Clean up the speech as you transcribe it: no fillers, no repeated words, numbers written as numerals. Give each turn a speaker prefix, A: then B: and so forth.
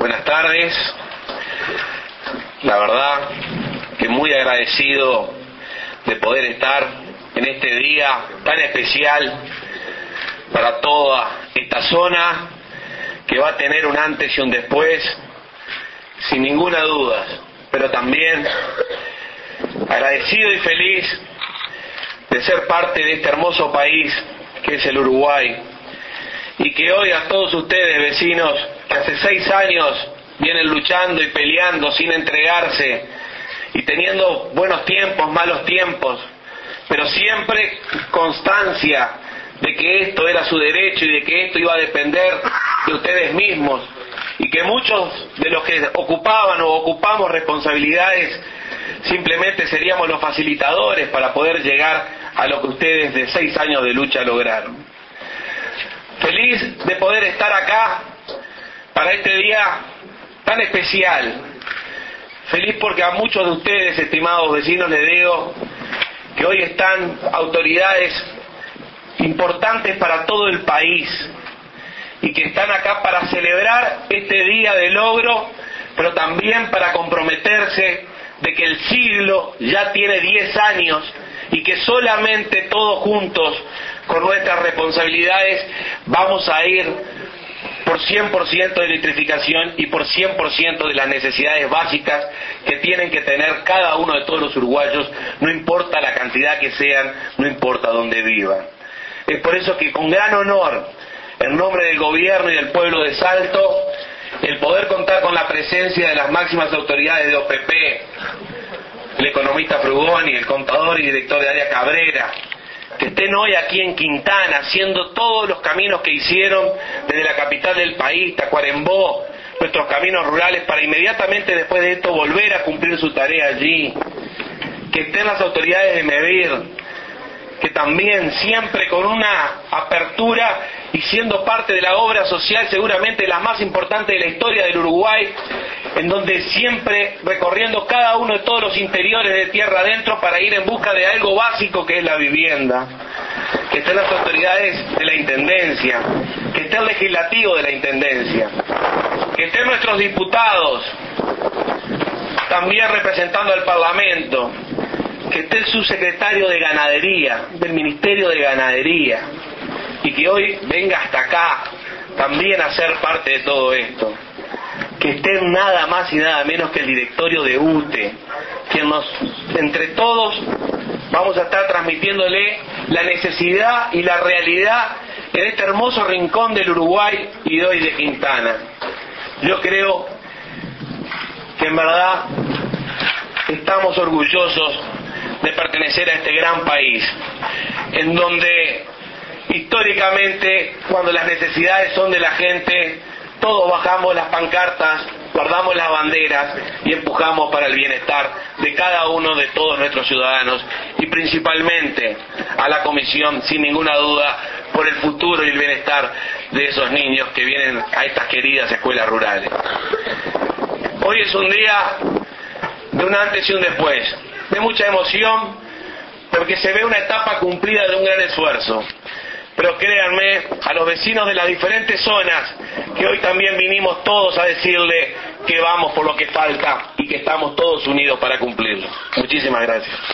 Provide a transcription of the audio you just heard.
A: Buenas tardes. La verdad que muy agradecido de poder estar en este día tan especial para toda esta zona, que va a tener un antes y un después, sin ninguna duda, pero también agradecido y feliz de ser parte de este hermoso país que es el Uruguay, y que hoy a todos ustedes, vecinos, que hace 6 años vienen luchando y peleando sin entregarse y teniendo buenos tiempos, malos tiempos, pero siempre constancia de que esto era su derecho y de que esto iba a depender de ustedes mismos, y que muchos de los que ocupaban o ocupamos responsabilidades simplemente seríamos los facilitadores para poder llegar a lo que ustedes de 6 años de lucha lograron. Feliz de poder estar acá para este día tan especial. Feliz porque a muchos de ustedes, estimados vecinos, les digo que hoy están autoridades importantes para todo el país y que están acá para celebrar este día de logro, pero también para comprometerse de que el siglo ya tiene 10 años y que solamente todos juntos, con nuestras responsabilidades, vamos a ir por 100% de electrificación y por 100% de las necesidades básicas que tienen que tener cada uno de todos los uruguayos, no importa la cantidad que sean, no importa dónde vivan. Es por eso que con gran honor, en nombre del gobierno y del pueblo de Salto, el poder contar con la presencia de las máximas autoridades de OPP, el economista Frugoni, el contador y director de área Cabrera, que estén hoy aquí en Quintana haciendo todos los caminos que hicieron desde la capital del país, Tacuarembó, nuestros caminos rurales, para inmediatamente después de esto volver a cumplir su tarea allí, que estén las autoridades de Medir, que también siempre con una apertura y siendo parte de la obra social seguramente la más importante de la historia del Uruguay, en donde siempre recorriendo cada uno de todos los interiores de tierra adentro para ir en busca de algo básico que es la vivienda, que estén las autoridades de la Intendencia, que esté el legislativo de la Intendencia, que estén nuestros diputados también representando al Parlamento, que esté el subsecretario de Ganadería, del Ministerio de Ganadería, y que hoy venga hasta acá también a ser parte de todo esto. Que estén nada más y nada menos que el directorio de UTE, quien entre todos vamos a estar transmitiéndole la necesidad y la realidad en este hermoso rincón del Uruguay y de hoy de Quintana. Yo creo que en verdad estamos orgullosos de pertenecer a este gran país, en donde históricamente, cuando las necesidades son de la gente, todos bajamos las pancartas, guardamos las banderas y empujamos para el bienestar de cada uno de todos nuestros ciudadanos, y principalmente a la Comisión, sin ninguna duda, por el futuro y el bienestar de esos niños que vienen a estas queridas escuelas rurales. Hoy es un día de un antes y un después, de mucha emoción, porque se ve una etapa cumplida de un gran esfuerzo. Pero créanme, a los vecinos de las diferentes zonas, que hoy también vinimos todos a decirle que vamos por lo que falta y que estamos todos unidos para cumplirlo. Muchísimas gracias.